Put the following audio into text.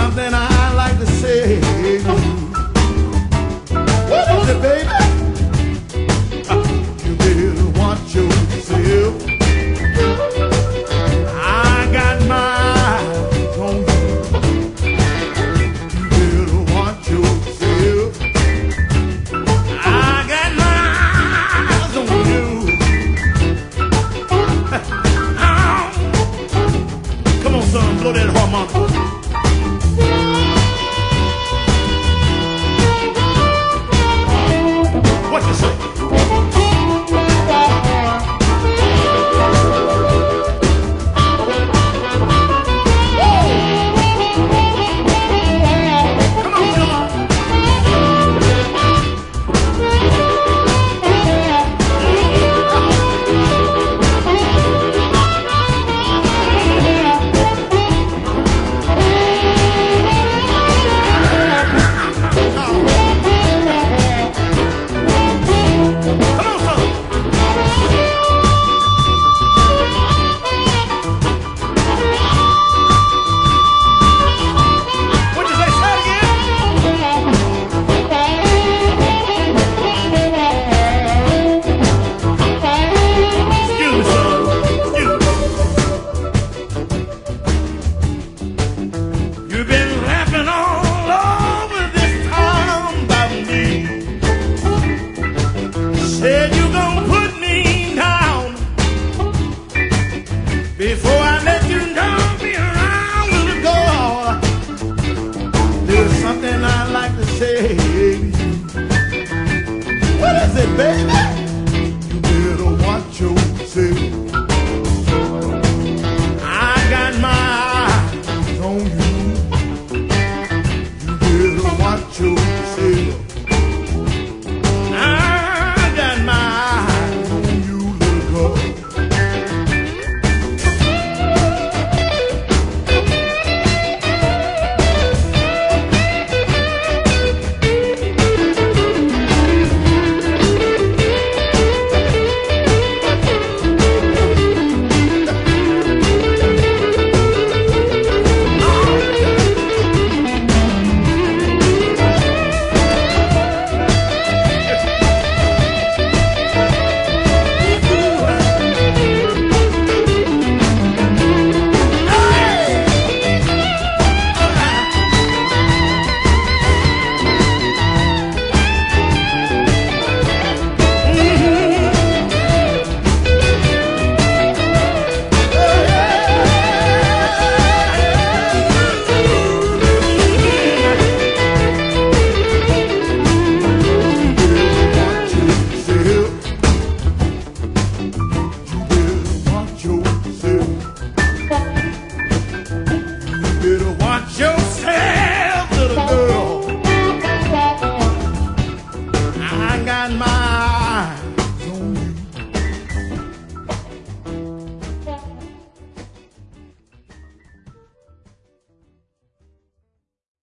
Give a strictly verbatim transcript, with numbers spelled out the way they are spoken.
something I like to say. What is it, baby? You better watch yourself. I got my eyes on you. You better watch yourself. I got my eyes on you. Come on, son, blow that harmonica. What you say? Said you gon' put me down before I let you know me around with the door. There's something I like to say. What is it, baby?